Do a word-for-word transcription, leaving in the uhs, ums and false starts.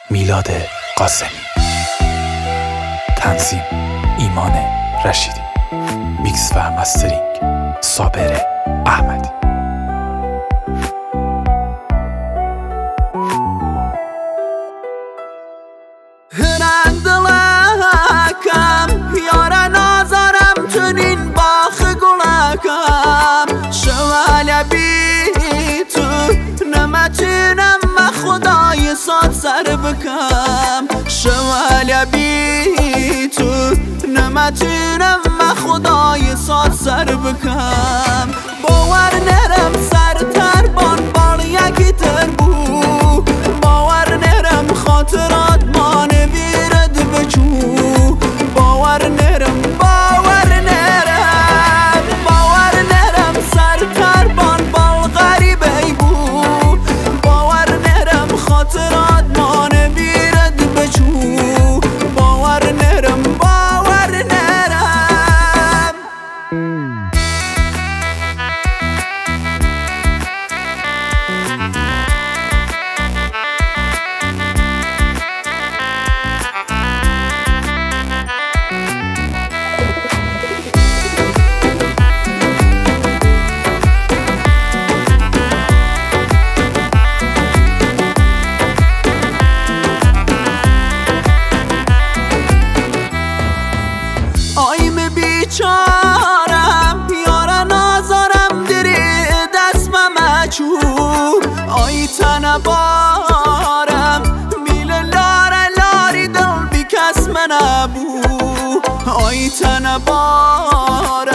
میلاد قاسمی. تنظیم ایمان رشیدی. میکس و مسترینگ صابر احمدی. هرندلکم یاره نازارم چنین باخ گلکم شواله بی تو نمچینم خدای ساد سر بکم شواله بی تو نمچینم خدای ساد سر بکم باور نرم سر تر بان بال یکی تر بو باور نرم خاطرات ما نویرد بچو باور نرم باور نرم باور نرم سر تر بان بال غریبه بو باور نرم خاطرات ما نویرد بچو باور نرم باور نرم آیم بیچارم یاره نازارم دری دست ممچو آی تنه بارم میل لاره لاری دل بی کس منبو آی تنه بارم